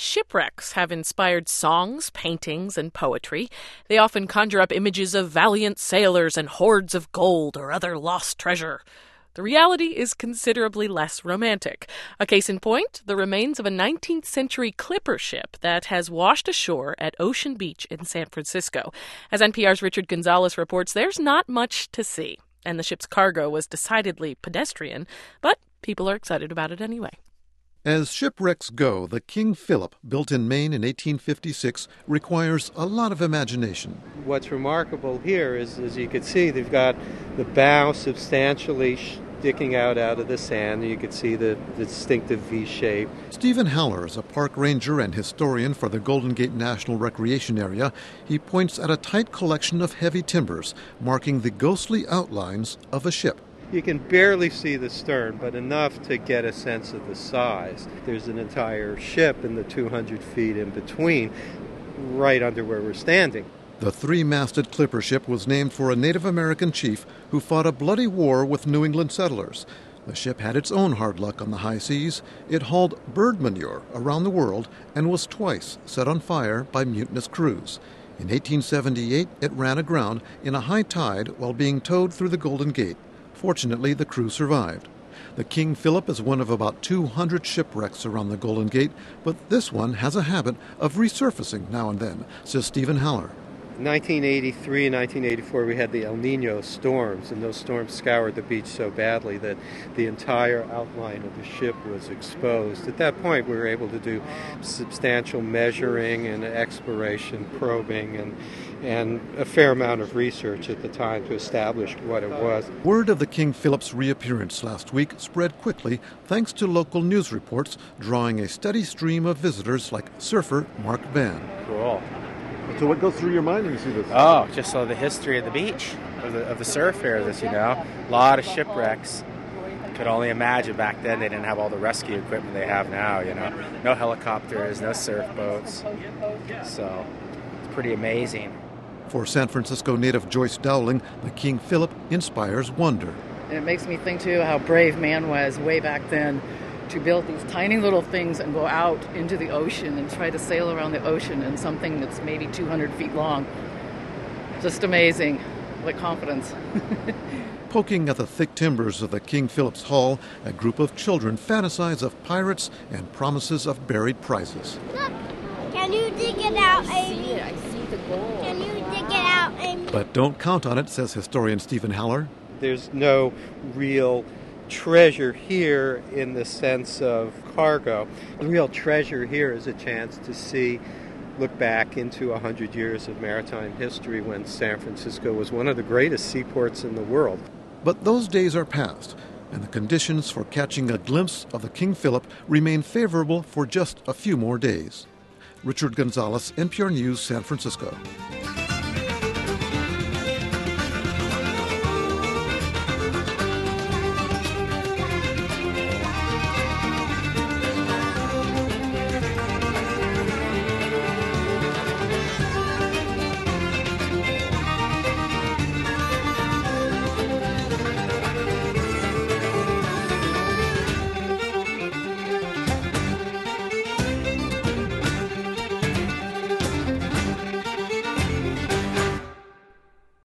shipwrecks have inspired songs, paintings, and poetry. They often conjure up images of valiant sailors and hoards of gold or other lost treasure. The reality is considerably less romantic. A case in point, the remains of a 19th century clipper ship that has washed ashore at Ocean Beach in San Francisco. As NPR's Richard Gonzalez reports, there's not much to see, and the ship's cargo was decidedly pedestrian, but people are excited about it anyway. As shipwrecks go, the King Philip, built in Maine in 1856, requires a lot of imagination. What's remarkable here is, as you can see, they've got the bow substantially sticking out of the sand. You can see the distinctive V shape. Stephen Haller is a park ranger and historian for the Golden Gate National Recreation Area. He points at a tight collection of heavy timbers, marking the ghostly outlines of a ship. You can barely see the stern, but enough to get a sense of the size. There's an entire ship in the 200 feet in between, right under where we're standing. The three-masted clipper ship was named for a Native American chief who fought a bloody war with New England settlers. The ship had its own hard luck on the high seas. It hauled bird manure around the world and was twice set on fire by mutinous crews. In 1878, it ran aground in a high tide while being towed through the Golden Gate. Fortunately, the crew survived. The King Philip is one of about 200 shipwrecks around the Golden Gate, but this one has a habit of resurfacing now and then, says Stephen Haller. In 1983 and 1984, we had the El Nino storms, and those storms scoured the beach so badly that the entire outline of the ship was exposed. At that point, we were able to do substantial measuring and exploration, probing, and a fair amount of research at the time to establish what it was. Word of the King Philip's reappearance last week spread quickly thanks to local news reports, drawing a steady stream of visitors like surfer Mark Van. Cool. So what goes through your mind when you see this? Oh, just the history of the beach, of the surf here, a lot of shipwrecks. Could only imagine back then they didn't have all the rescue equipment they have now, No helicopters, no surf boats. So it's pretty amazing. For San Francisco native Joyce Dowling, the King Philip inspires wonder. And it makes me think, too, how brave man was way back then to build these tiny little things and go out into the ocean and try to sail around the ocean in something that's maybe 200 feet long. Just amazing. What confidence. Poking at the thick timbers of the King Philip's hull, a group of children fantasize of pirates and promises of buried prizes. Look, can you dig it out, Amy? I see the gold. Can you dig it out, Amy? But don't count on it, says historian Stephen Haller. There's no real treasure here in the sense of cargo. The real treasure here is a chance to look back into 100 years of maritime history when San Francisco was one of the greatest seaports in the world. But those days are past, and the conditions for catching a glimpse of the King Philip remain favorable for just a few more days. Richard Gonzalez, NPR News, San Francisco.